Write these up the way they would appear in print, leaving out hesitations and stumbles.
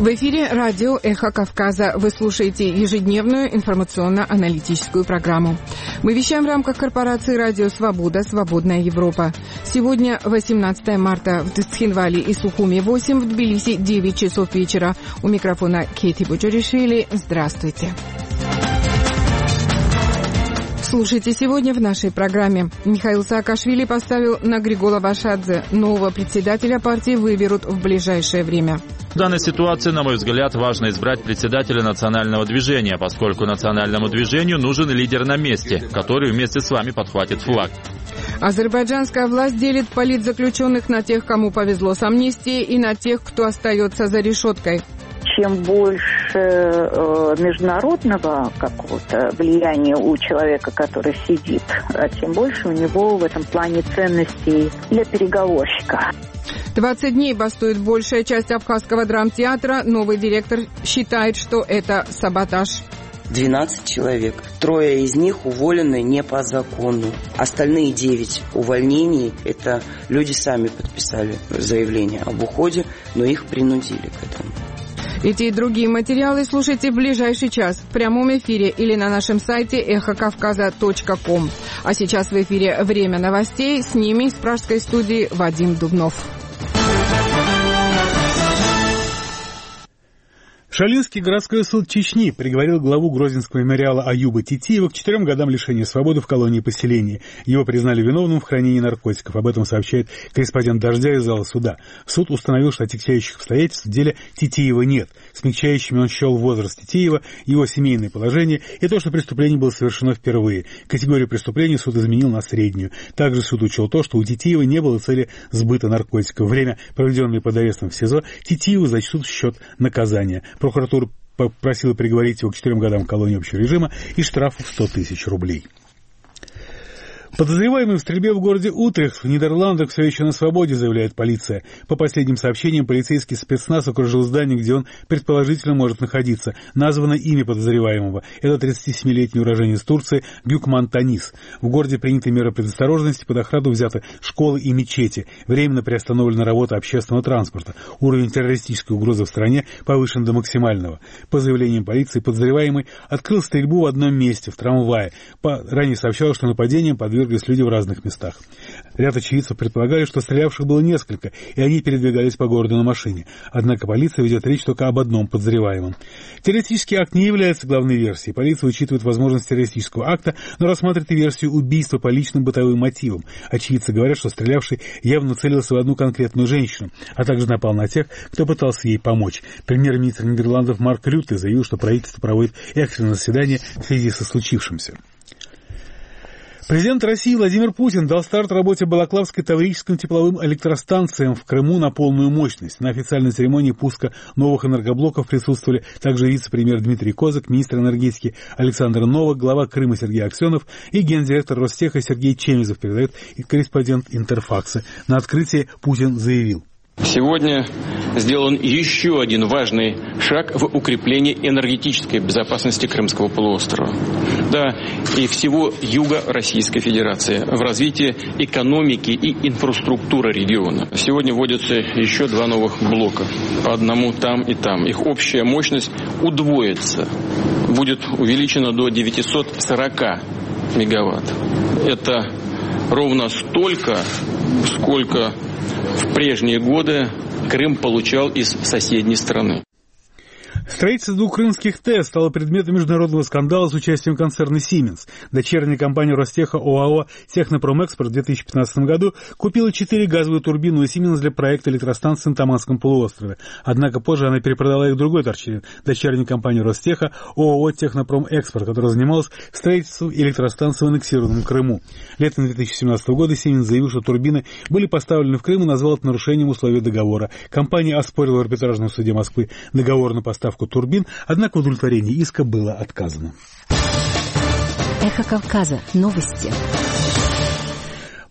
В эфире радио «Эхо Кавказа». Вы слушаете ежедневную информационно-аналитическую программу. Мы вещаем в рамках корпорации «Радио Свобода. Свободная Европа». Сегодня 18 марта в Цхинвале и Сухуми 8, в Тбилиси 9 часов вечера. У микрофона Кейти Буджаришвили. Здравствуйте. Слушайте сегодня в нашей программе. Михаил Саакашвили поставил на Григола Вашадзе. Нового председателя партии выберут в ближайшее время. В данной ситуации, на мой взгляд, важно избрать председателя национального движения, поскольку национальному движению нужен лидер на месте, который вместе с вами подхватит флаг. Азербайджанская власть делит политзаключенных на тех, кому повезло с амнистией, и на тех, кто остается за решеткой. Чем больше международного какого-то влияния у человека, который сидит, тем больше у него в этом плане ценностей для переговорщика. 20 дней бастует большая часть Абхазского драмтеатра. Новый директор считает, что это саботаж. 12 человек. 3 из них уволены не по закону. Остальные 9 увольнений – это люди сами подписали заявление об уходе, но их принудили к этому. Эти и другие материалы слушайте в ближайший час в прямом эфире или на нашем сайте эхокавказа.ком. А сейчас в эфире «Время новостей». С ними из пражской студии Вадим Дубнов. Шалинский городской суд Чечни приговорил главу Грозненского мемориала Аюба Титиева к 4 годам лишения свободы в колонии поселения. Его признали виновным в хранении наркотиков. Об этом сообщает корреспондент «Дождя» из зала суда. Суд установил, что отягчающих обстоятельств в деле Титиева нет. Смягчающими он счел возраст Титиева, его семейное положение и то, что преступление было совершено впервые. Категорию преступления суд изменил на среднюю. Также суд учел то, что у Титиева не было цели сбыта наркотиков. Время, проведенное под арестом в СИЗО, Титиеву зачтут в счет наказания. Прокуратура попросила приговорить его к 4 годам колонии общего режима и штрафу в 100 тысяч рублей. Подозреваемый в стрельбе в городе Утрехт в Нидерландах все еще на свободе, заявляет полиция. По последним сообщениям, полицейский спецназ окружил здание, где он предположительно может находиться. Названо имя подозреваемого. Это 37-летний уроженец Турции Гюкман Танис. В городе приняты меры предосторожности, под охрану взяты школы и мечети. Временно приостановлена работа общественного транспорта. Уровень террористической угрозы в стране повышен до максимального. По заявлениям полиции, подозреваемый открыл стрельбу в одном месте, в трамвае. Ранее сообщалось, что нападением подверглись люди в разных местах. Ряд очевидцев предполагали, что стрелявших было несколько, и они передвигались по городу на машине. Однако полиция ведет речь только об одном подозреваемом. Террористический акт не является главной версией. Полиция учитывает возможность террористического акта, но рассматривает и версию убийства по личным бытовым мотивам. Очевидцы говорят, что стрелявший явно целился в одну конкретную женщину, а также напал на тех, кто пытался ей помочь. Премьер-министр Нидерландов Марк Рютте заявил, что правительство проводит экстренное заседание в связи со случившимся. Президент России Владимир Путин дал старт работе Балаклавской таврическим тепловым электростанциям в Крыму на полную мощность. На официальной церемонии пуска новых энергоблоков присутствовали также вице-премьер Дмитрий Козак, министр энергетики Александр Новак, глава Крыма Сергей Аксенов и гендиректор Ростеха Сергей Чемизов, передает корреспондент Интерфакса. На открытии Путин заявил: сегодня сделан еще один важный шаг в укреплении энергетической безопасности Крымского полуострова. Да, и всего юга Российской Федерации в развитии экономики и инфраструктуры региона. Сегодня вводятся еще 2 новых блока, по одному там и там. Их общая мощность удвоится, будет увеличена до 940 мегаватт. Это ровно столько, сколько в прежние годы Крым получал из соседней страны. Строительство 2 крымских ТЭС стало предметом международного скандала с участием концерна «Сименс». Дочерняя компания Ростеха ОАО «Технопромэкспорт» в 2015 году купила 4 газовые турбины у «Сименс» для проекта электростанции на Таманском полуострове. Однако позже она перепродала их другой дочерней компании Ростеха ОАО «Технопромэкспорт», которая занималась строительством электростанции в аннексированном Крыму. Летом 2017 года «Сименс» заявил, что турбины были поставлены в Крым и назвал это нарушением условий договора. Компания оспорила в арбитражном суде Москвы договор на поставку турбин, однако удовлетворение иска было отказано. Эхо Кавказа. Новости.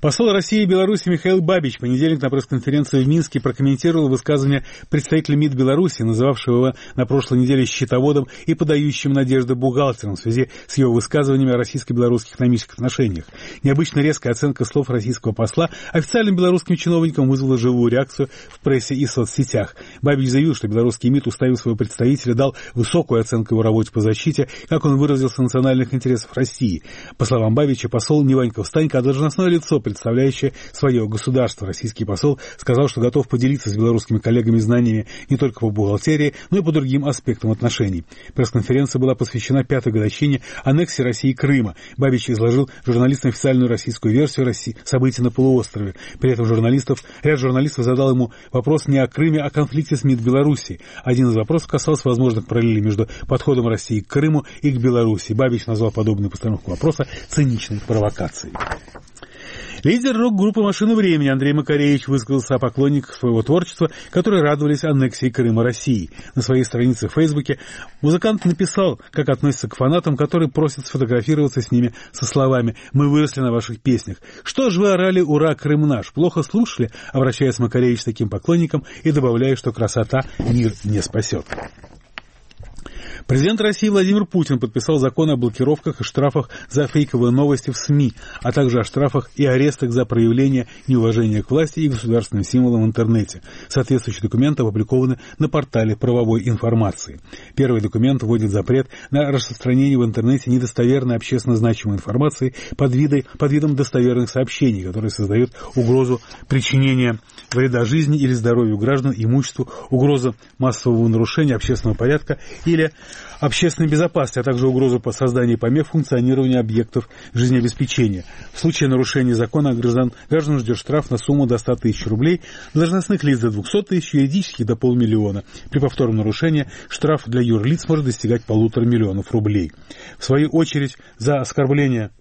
Посол России и Беларуси Михаил Бабич в понедельник на пресс-конференции в Минске прокомментировал высказывание представителя МИД Беларуси, называвшего его на прошлой неделе счетоводом и подающим надежды бухгалтером в связи с его высказываниями о российско-белорусских экономических отношениях. Необычно резкая оценка слов российского посла официальным белорусским чиновникам вызвала живую реакцию в прессе и соцсетях. Бабич заявил, что белорусский МИД, уставив своего представителя, дал высокую оценку его работе по защите, как он выразился, национальных интересов России. По словам Бабича, посол не Ванька-Встанька, а должностное лицо, представляющее свое государство. Российский посол сказал, что готов поделиться с белорусскими коллегами знаниями не только по бухгалтерии, но и по другим аспектам отношений. Пресс-конференция была посвящена 5-й годовщине аннексии России Крыма. Бабич изложил журналистам официальную российскую версию событий на полуострове. При этом ряд журналистов задал ему вопрос не о Крыме, а о конфликте с МИД Беларуси. Один из вопросов касался возможных параллелей между подходом России к Крыму и к Беларуси. Бабич назвал подобную постановку вопроса циничной провокацией. Лидер рок-группы «Машина времени» Андрей Макаревич высказался о поклонниках своего творчества, которые радовались аннексии Крыма России. На своей странице в Фейсбуке музыкант написал, как относится к фанатам, которые просят сфотографироваться с ними со словами «Мы выросли на ваших песнях». «Что ж вы орали «Ура, Крым наш»? Плохо слушали?» Обращается Макаревич к таким поклонникам и добавляет, что красота мир не спасет. Президент России Владимир Путин подписал закон о блокировках и штрафах за фейковые новости в СМИ, а также о штрафах и арестах за проявление неуважения к власти и государственным символам в интернете. Соответствующие документы опубликованы на портале правовой информации. Первый документ вводит запрет на распространение в интернете недостоверной общественно значимой информации под видом достоверных сообщений, которые создают угрозу причинения вреда жизни или здоровью граждан, имуществу, угрозу массового нарушения общественного порядка или общественной безопасности, а также угрозу по созданию помех функционирования объектов жизнеобеспечения. В случае нарушения закона граждан ждет штраф на сумму до 100 тысяч рублей, должностных лиц до 200 тысяч, юридических до 500 000. При повторном нарушении штраф для юрлиц может достигать 1,5 миллиона рублей. В свою очередь, за оскорбление